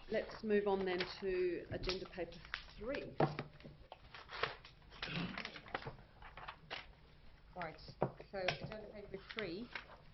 let's move on then to agenda paper 3. Right, so agenda paper 3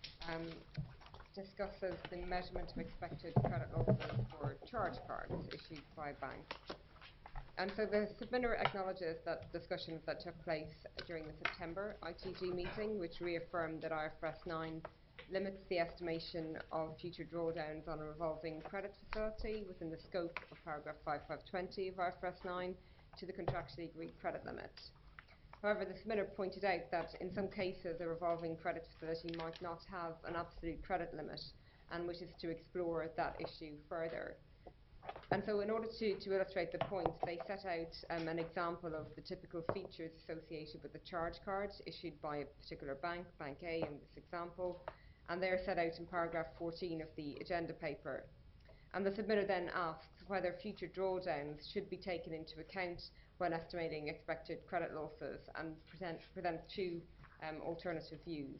discusses the measurement of expected credit losses for charge cards issued by banks. And so the submitter acknowledges that discussions that took place during the September ITG meeting, which reaffirmed that IFRS 9 limits the estimation of future drawdowns on a revolving credit facility within the scope of paragraph 5520 of IFRS 9 to the contractually agreed credit limit. However, the submitter pointed out that in some cases a revolving credit facility might not have an absolute credit limit and wishes to explore that issue further. And so in order to illustrate the point, they set out an example of the typical features associated with the charge cards issued by a particular bank, Bank A in this example, and they're set out in paragraph 14 of the agenda paper. And the submitter then asks whether future drawdowns should be taken into account when estimating expected credit losses, and presents two alternative views.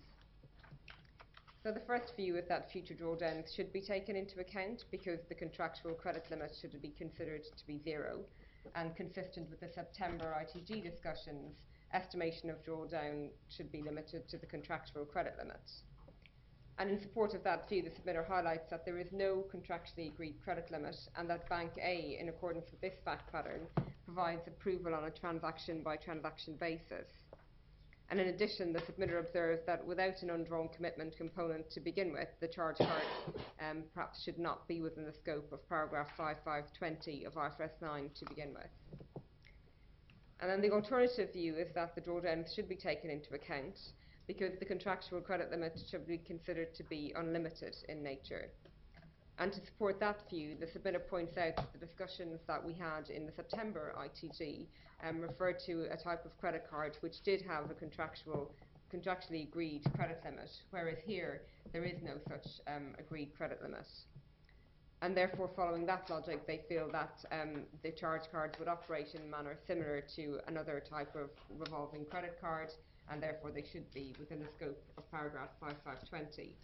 So the first view is that future drawdowns should be taken into account because the contractual credit limit should be considered to be zero, and consistent with the September ITG discussions, estimation of drawdown should be limited to the contractual credit limit. And in support of that view, the submitter highlights that there is no contractually agreed credit limit, and that Bank A, in accordance with this fact pattern, provides approval on a transaction-by-transaction basis. And in addition, the submitter observes that without an undrawn commitment component to begin with, the charge card perhaps should not be within the scope of paragraph 5520 of IFRS 9 to begin with. And then the alternative view is that the drawdowns should be taken into account because the contractual credit limit should be considered to be unlimited in nature. And to support that view, the submitter points out that the discussions that we had in the September ITG referred to a type of credit card which did have a contractually agreed credit limit, whereas here there is no such agreed credit limit. And therefore, following that logic, they feel that the charge cards would operate in a manner similar to another type of revolving credit card, and therefore they should be within the scope of paragraph 5520.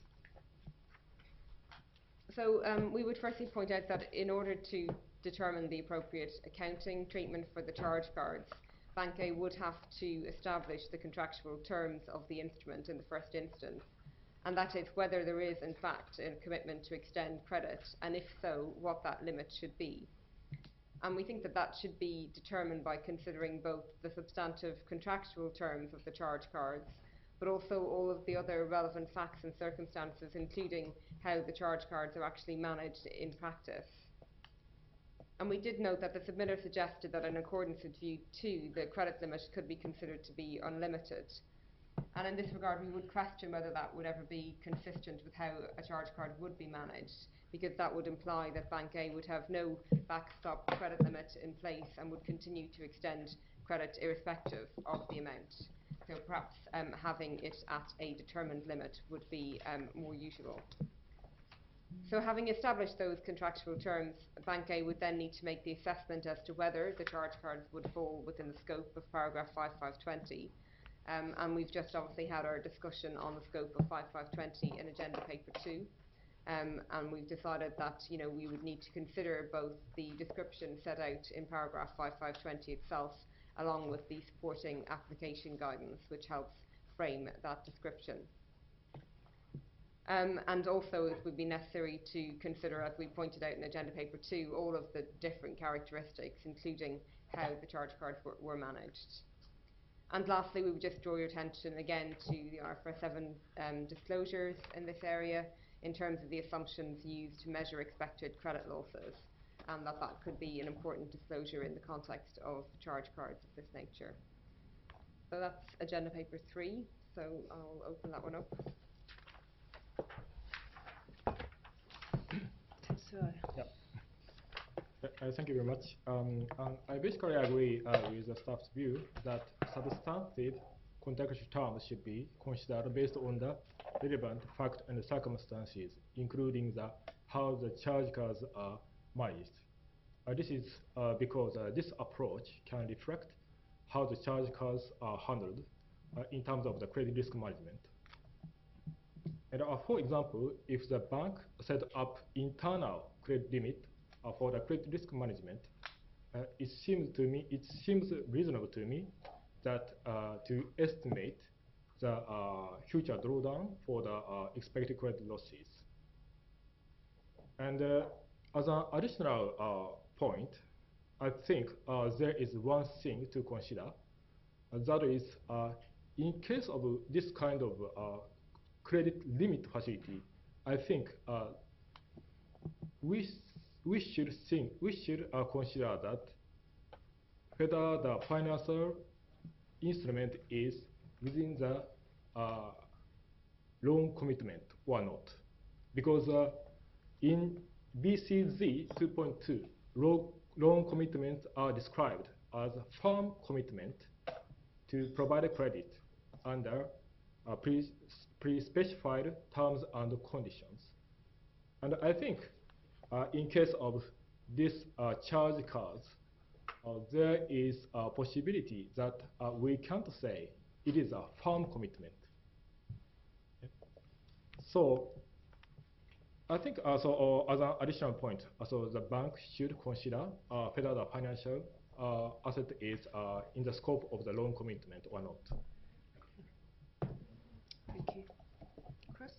So we would firstly point out that in order to determine the appropriate accounting treatment for the charge cards, Bank A would have to establish the contractual terms of the instrument in the first instance, and that is whether there is in fact a commitment to extend credit, and if so, what that limit should be. And we think that that should be determined by considering both the substantive contractual terms of the charge cards, but also all of the other relevant facts and circumstances, including how the charge cards are actually managed in practice. And we did note that the submitter suggested that in accordance with view 2, the credit limit could be considered to be unlimited. And in this regard, we would question whether that would ever be consistent with how a charge card would be managed, because that would imply that Bank A would have no backstop credit limit in place and would continue to extend credit irrespective of the amount. So perhaps having it at a determined limit would be more usual. So having established those contractual terms, Bank A would then need to make the assessment as to whether the charge cards would fall within the scope of paragraph 5520. And we've just obviously had our discussion on the scope of 5520 in agenda paper 2. And we've decided that we would need to consider both the description set out in paragraph 5520 itself, along with the supporting application guidance, which helps frame that description. And also it would be necessary to consider, as we pointed out in agenda paper 2, all of the different characteristics, including how the charge cards were managed. And lastly, we would just draw your attention again to the IFRS 7 disclosures in this area in terms of the assumptions used to measure expected credit losses, and that could be an important disclosure in the context of charge cards of this nature. So that's agenda paper 3, so I'll open that one up. Thank you very much. I basically agree with the staff's view that substantive contextual terms should be considered based on the relevant fact and circumstances, including how the charge cards are managed. This is because this approach can reflect how the charge cards are handled in terms of the credit risk management. And for example, if the bank set up internal credit limit for the credit risk management, it seems reasonable to me that to estimate the future drawdown for the expected credit losses. And as an additional point, I think there is one thing to consider. That is, in case of this kind of credit limit facility, I think we should consider that whether the financial instrument is within the loan commitment or not, because in BCZ 2.2, loan commitments are described as a firm commitment to provide a credit under pre-specified terms and conditions. And I think in case of these charge cards, there is a possibility that we can't say it is a firm commitment. So I think as an additional point, so the bank should consider whether the financial asset is in the scope of the loan commitment or not. Thank you. Chris?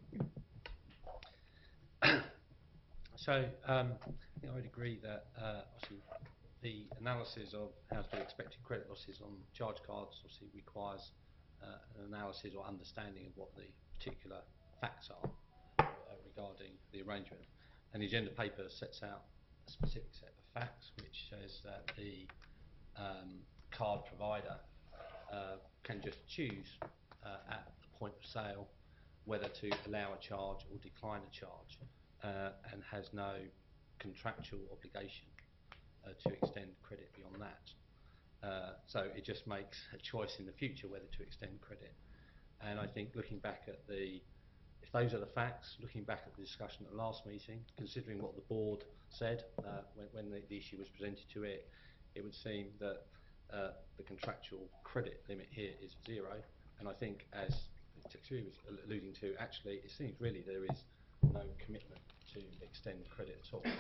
So I think I would agree that obviously the analysis of how to do expected credit losses on charge cards obviously requires an analysis or understanding of what the particular facts are regarding the arrangement. And the agenda paper sets out a specific set of facts which says that the card provider can just choose at the point of sale whether to allow a charge or decline a charge, and has no contractual obligation to extend credit beyond that. So it just makes a choice in the future whether to extend credit. And I think looking back at if those are the facts, looking back at the discussion at the last meeting, considering what the board said when the issue was presented to it, it would seem that the contractual credit limit here is 0. And I think, as Tetsuya was alluding to, actually it seems really there is no commitment to extend credit at all.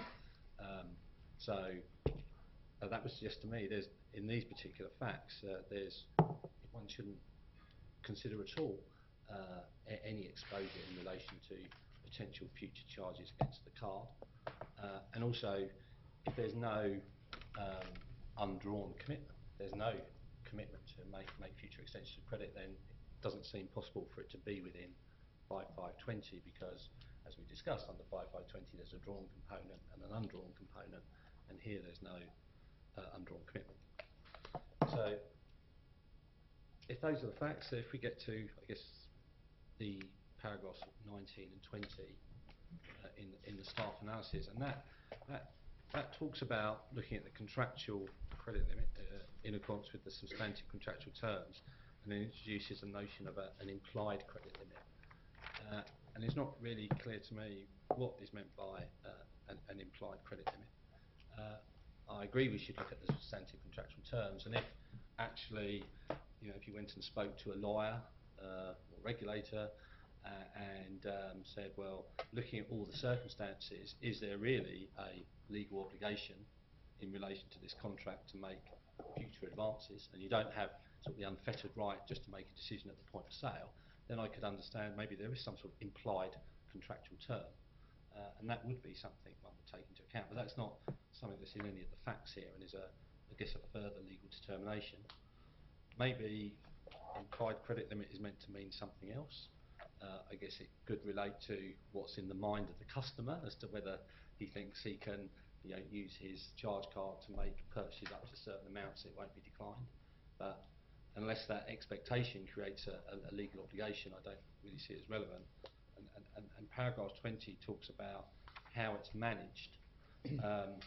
So that would suggest to me in these particular facts, one shouldn't consider at all any exposure in relation to potential future charges against the card. And also, if there's no undrawn commitment, there's no commitment to make future extensions of credit, then it doesn't seem possible for it to be within 5520, because, as we discussed, under 5520 there's a drawn component and an undrawn component, and here there's no undrawn commitment. So if those are the facts, so if we get to, I guess, the paragraphs 19 and 20 in the staff analysis, and that talks about looking at the contractual credit limit in accordance with the substantive contractual terms, and then introduces a notion of an implied credit limit. And it's not really clear to me what is meant by an implied credit limit. I agree we should look at the substantive contractual terms, and if actually, if you went and spoke to a lawyer or regulator and said, well, looking at all the circumstances, is there really a legal obligation in relation to this contract to make future advances, and you don't have sort of the unfettered right just to make a decision at the point of sale, then I could understand maybe there is some sort of implied contractual term, and that would be something one would take into account. But that's not something that's in any of the facts here, and is I guess a further legal determination. Maybe implied credit limit is meant to mean something else. I guess it could relate to what's in the mind of the customer as to whether he thinks he can use his charge card to make purchases up to certain amounts, it won't be declined. But unless that expectation creates a legal obligation, I don't really see it as relevant. And paragraph 20 talks about how it's managed, and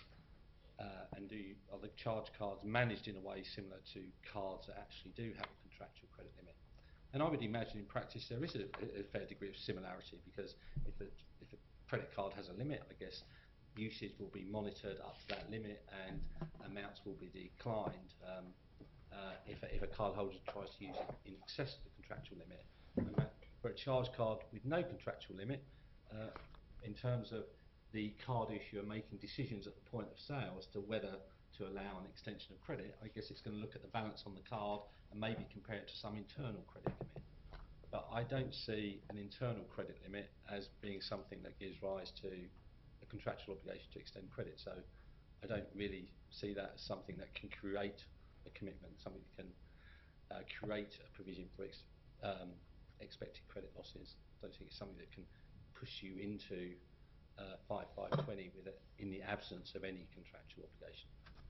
are the charge cards managed in a way similar to cards that actually do have a contractual credit limit. And I would imagine in practice there is a fair degree of similarity, because if a credit card has a limit, I guess usage will be monitored up to that limit and amounts will be declined if a card holder tries to use it in excess of the contractual limit. And for a charge card with no contractual limit, in terms of the card issuer making decisions at the point of sale as to whether to allow an extension of credit, I guess it's going to look at the balance on the card and maybe compare it to some internal credit limit. But I don't see an internal credit limit as being something that gives rise to a contractual obligation to extend credit. So I don't really see that as something that can create a commitment, something that can create a provision for expected credit losses. I don't think it's something that can push you into 5520 in the absence of any contractual obligation.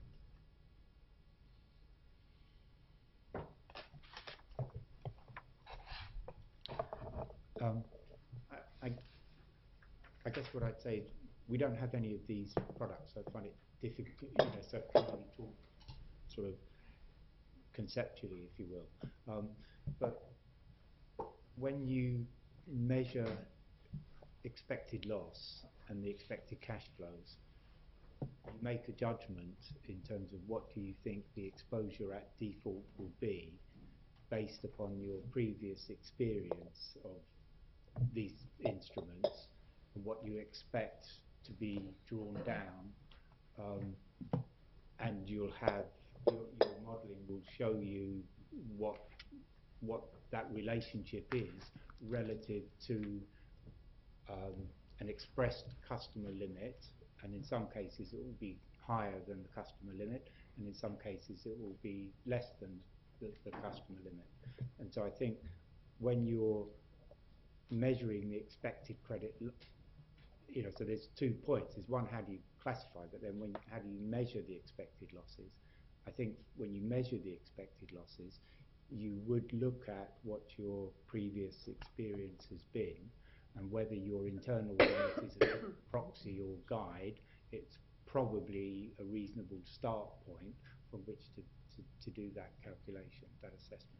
I guess what I'd say is we don't have any of these products, so I find it difficult, so I can't really talk sort of conceptually, if you will. But when you measure expected loss and the expected cash flows, you make a judgment in terms of what do you think the exposure at default will be based upon your previous experience of these instruments and what you expect to be drawn down, and you'll have your modelling will show you what that relationship is relative to an expressed customer limit, and in some cases it will be higher than the customer limit, and in some cases it will be less than the customer limit. And so I think when you're measuring the expected credit, so there's 2 points. There's one, how do you classify, but then how do you measure the expected losses? I think when you measure the expected losses, you would look at what your previous experience has been, and whether your internal limit is a proxy or guide, it's probably a reasonable start point from which to do that calculation, that assessment.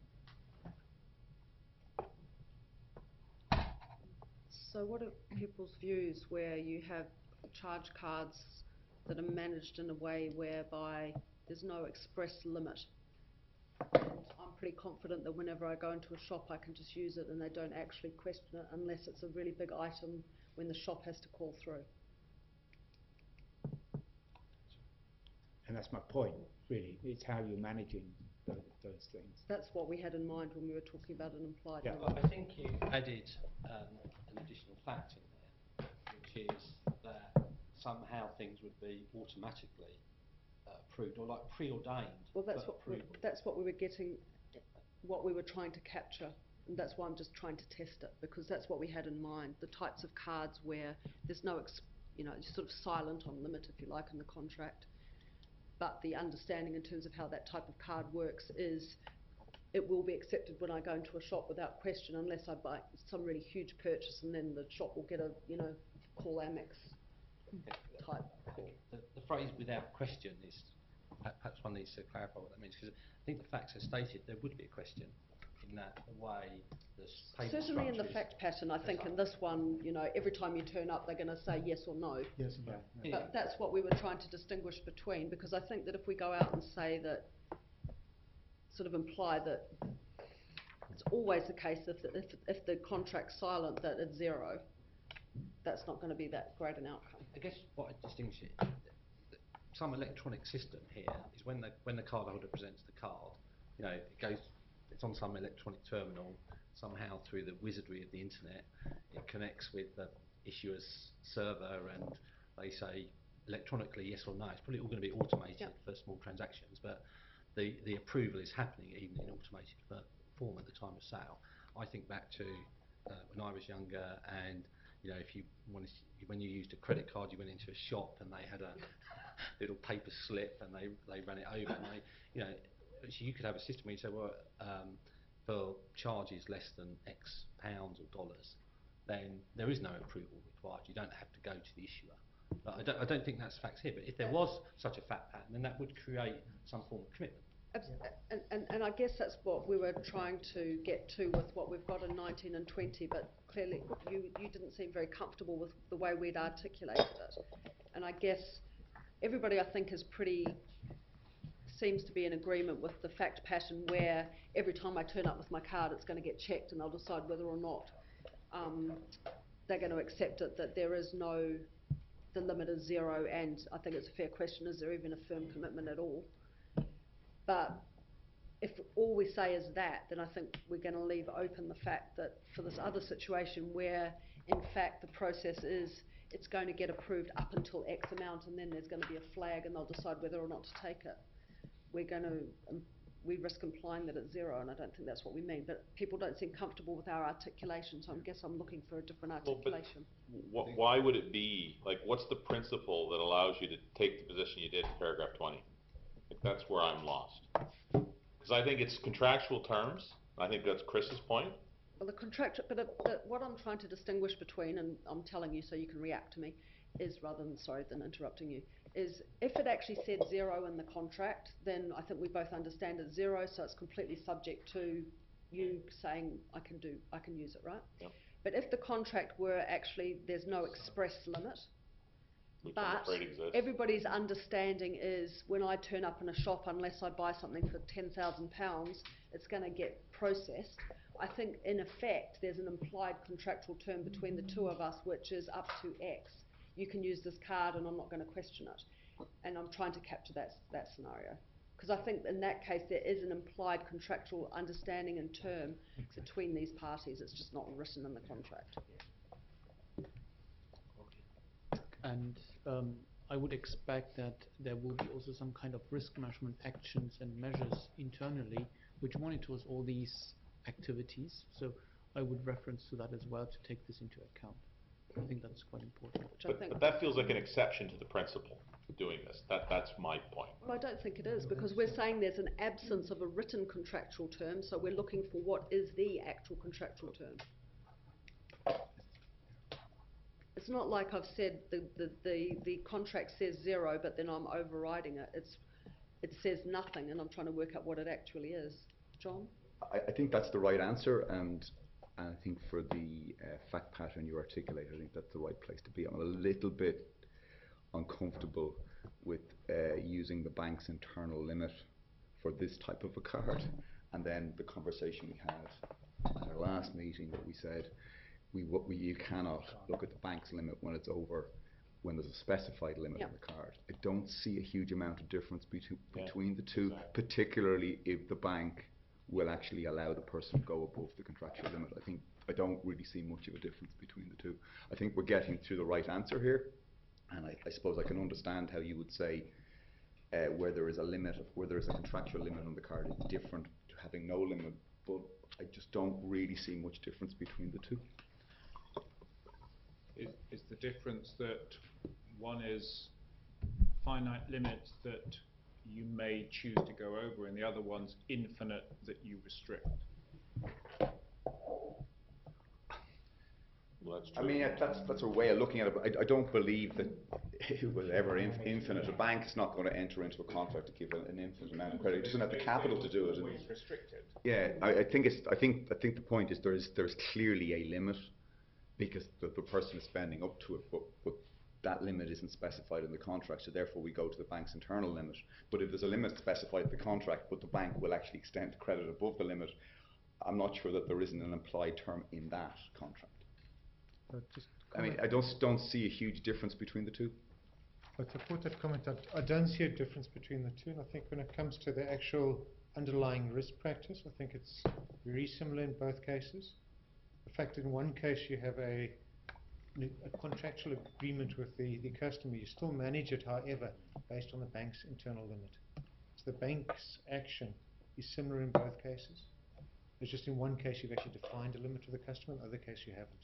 So what are people's views where you have charge cards that are managed in a way whereby there's no express limit? And I'm pretty confident that whenever I go into a shop I can just use it and they don't actually question it unless it's a really big item when the shop has to call through. And that's my point, really. It's how you're managing those things. That's what we had in mind when we were talking about an implied Yeah. limit. I think you added an additional fact in there, which is that somehow things would be automatically approved or like preordained. Well, that's what we were getting, what we were trying to capture, and that's why I'm just trying to test it, because that's what we had in mind. The types of cards where there's no, you're sort of silent on limit, if you like, in the contract. But the understanding in terms of how that type of card works is it will be accepted when I go into a shop without question, unless I buy some really huge purchase and then the shop will get a, call Amex type call. The phrase "without question" is perhaps one needs to clarify what that means, because I think the facts are stated there would be a question in that the way the payment Certainly in the structure is fact pattern, I think in this one, every time you turn up they're going to say yes or no. Yes, no. Yeah. But that's what we were trying to distinguish between, because I think that if we go out and say that, sort of imply that it's always the case if the contract's silent that it's zero, that's not going to be that great an outcome. I guess what I distinguish it, some electronic system here is when the cardholder presents the card, it's on some electronic terminal, somehow through the wizardry of the internet, it connects with the issuer's server and they say electronically yes or no. It's probably all going to be automated for small transactions, but the approval is happening even in automated form at the time of sale. I think back to when I was younger, and when you used a credit card, you went into a shop and they had a little paper slip and they ran it over. And so you could have a system where you say, well, for charges less than X pounds or dollars, then there is no approval required. You don't have to go to the issuer. But I don't think that's facts here. But if there was such a fact pattern, then that would create some form of commitment. And I guess that's what we were trying to get to with what we've got in 19 and 20, but clearly you didn't seem very comfortable with the way we'd articulated it. And I guess everybody, I think, seems to be in agreement with the fact pattern where every time I turn up with my card it's going to get checked and I'll decide whether or not they're going to accept it, that there is no the limit is 0, and I think it's a fair question, is there even a firm commitment at all? But if all we say is that, then I think we're going to leave open the fact that for this other situation where, in fact, the process is it's going to get approved up until X amount, and then there's going to be a flag, and they'll decide whether or not to take it. We risk implying that it's 0, and I don't think that's what we mean. But people don't seem comfortable with our articulation, so I guess I'm looking for a different articulation. Why would it be, like, what's the principle that allows you to take the position you did in paragraph 20? Like, that's where I'm lost. Because I think it's contractual terms. I think that's Chris's point. Well, the contract, but what I'm trying to distinguish between, and I'm telling you so you can react to me, is than interrupting you, is if it actually said 0 in the contract, then I think we both understand it's 0, so it's completely subject to you saying I can use it, right? Yep. But if the contract were actually, there's no express limit, Which I'm but afraid exists. everybody's understanding is when I turn up in a shop, unless I buy something for £10,000, it's going to get processed. I think in effect there's an implied contractual term between the two of us, which is up to X. You can use this card and I'm not going to question it. And I'm trying to capture that scenario. Because I think in that case there is an implied contractual understanding and term between these parties. It's just not written in the contract. And I would expect that there will be also some kind of risk management actions and measures internally which monitors all these activities. So I would reference to that as well to take this into account. I think that's quite important. But that feels like an exception to the principle of doing this. That's my point. Well, I don't think it is, because we're saying there's an absence of a written contractual term, so we're looking for what is the actual contractual term. It's not like I've said the contract says 0, but then I'm overriding it. It says nothing, and I'm trying to work out what it actually is. John? I think that's the right answer, and I think for the fact pattern you articulate, I think that's the right place to be. I'm a little bit uncomfortable with using the bank's internal limit for this type of a card, and then the conversation we had at our last meeting where we said you cannot look at the bank's limit when it's over, when there's a specified limit on the card. I don't see a huge amount of difference between the two, particularly if the bank will actually allow the person to go above the contractual limit. I don't really see much of a difference between the two. I think we're getting to the right answer here, and I suppose I can understand how you would say where there is a limit, where there is a contractual limit on the card is different to having no limit, but I just don't really see much difference between the two. Is the difference that one is finite limits that you may choose to go over, and the other one's infinite that you restrict? Well, that's true. I mean, that's a way of looking at it, but I don't believe that it was ever infinite. A bank is not going to enter into a contract to give an infinite amount of credit. It doesn't have the capital to do it. Always restricted. Yeah, I think the point is there's clearly a limit because the person is spending up to it, but that limit isn't specified in the contract, so therefore we go to the bank's internal limit. But if there's a limit specified in the contract, but the bank will actually extend credit above the limit, I'm not sure that there isn't an implied term in that contract. I mean, I don't see a huge difference between the two. I support that comment. I don't see a difference between the two, and I think when it comes to the actual underlying risk practice, I think it's very similar in both cases. The fact in one case you have a contractual agreement with the customer, you still manage it, however, based on the bank's internal limit. So the bank's action is similar in both cases. It's just in one case you've actually defined a limit to the customer, in the other case you haven't.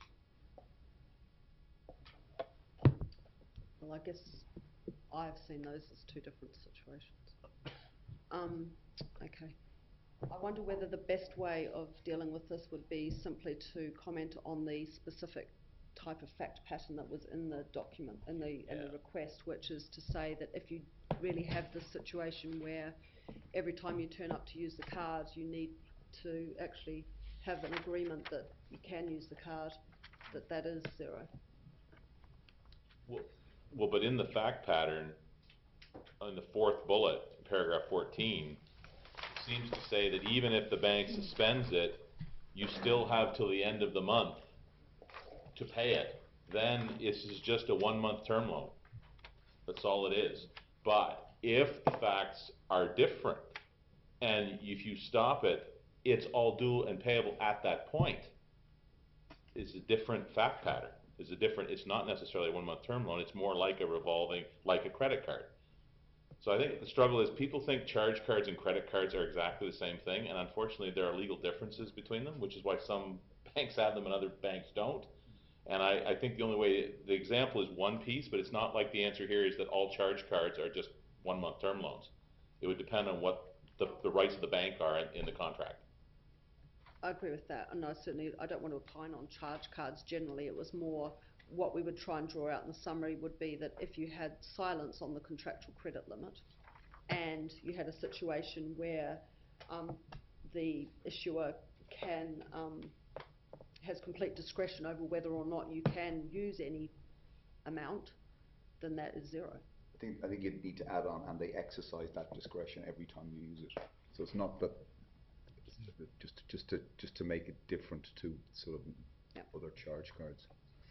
Well, I guess I've seen those as two different situations. Okay. I wonder whether the best way of dealing with this would be simply to comment on the specific type of fact pattern that was in the document, in the request, which is to say that if you really have this situation where every time you turn up to use the card, you need to actually have an agreement that you can use the card, that is 0. Well, but in the fact pattern, on the 4th bullet, paragraph 14, seems to say that even if the bank suspends it, you still have till the end of the month to pay it. Then this is just a 1-month term loan. That's all it is. But if the facts are different, and if you stop it, it's all due and payable at that point, it's a different fact pattern. It's not necessarily a 1-month term loan, it's more like a revolving, like a credit card. So I think the struggle is people think charge cards and credit cards are exactly the same thing, and unfortunately there are legal differences between them, which is why some banks have them and other banks don't. And I think the only way, the example is one piece, but it's not like the answer here is that all charge cards are just 1-month term loans. It would depend on what the rights of the bank are in the contract. I agree with that, and I don't want to opine on charge cards generally. It was more what we would try and draw out in the summary would be that if you had silence on the contractual credit limit and you had a situation where the issuer has complete discretion over whether or not you can use any amount, then that is zero. I think you'd need to add on, and they exercise that discretion every time you use it. So it's not that, just to make it different to sort of other charge cards.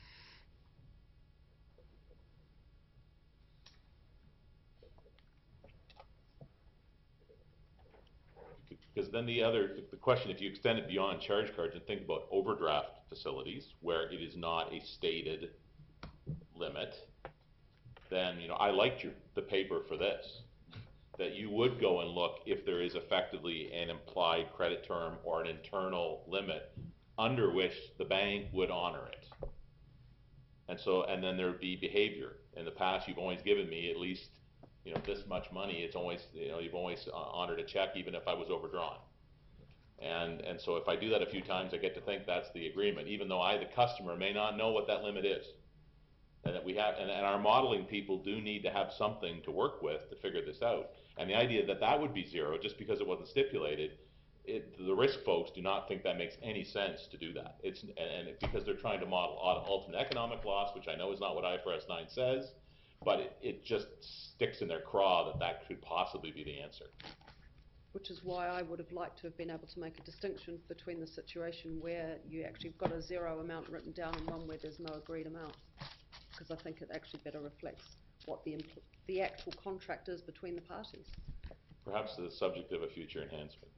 Because then the question, if you extend it beyond charge cards and think about overdraft facilities where it is not a stated limit, then, I liked the paper for this, that you would go and look if there is effectively an implied credit term or an internal limit under which the bank would honor it. And then there'd be behavior. In the past, you've always given me at least this much money. It's always, you've always honored a check even if I was overdrawn. And so if I do that a few times, I get to think that's the agreement, even though I, the customer, may not know what that limit is. And that we have, and our modeling people do need to have something to work with to figure this out. And the idea that would be zero just because it wasn't stipulated, the risk folks do not think that makes any sense to do that. Because they're trying to model ultimate economic loss, which I know is not what IFRS 9 says, but it just sticks in their craw that could possibly be the answer. Which is why I would have liked to have been able to make a distinction between the situation where you actually got a zero amount written down and one where there's no agreed amount. Because I think it actually better reflects what the actual contract is between the parties. Perhaps the subject of a future enhancement.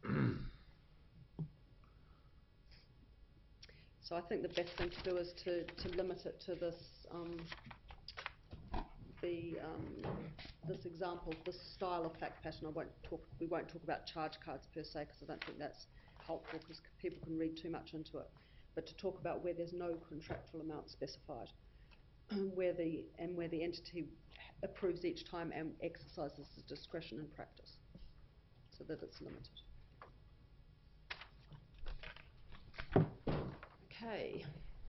So I think the best thing to do is to limit it to this this example, this style of fact pattern. We won't talk about charge cards per se because I don't think that's helpful because people can read too much into it. But to talk about where there's no contractual amount specified, where the entity approves each time and exercises the discretion in practice, so that it's limited. Okay.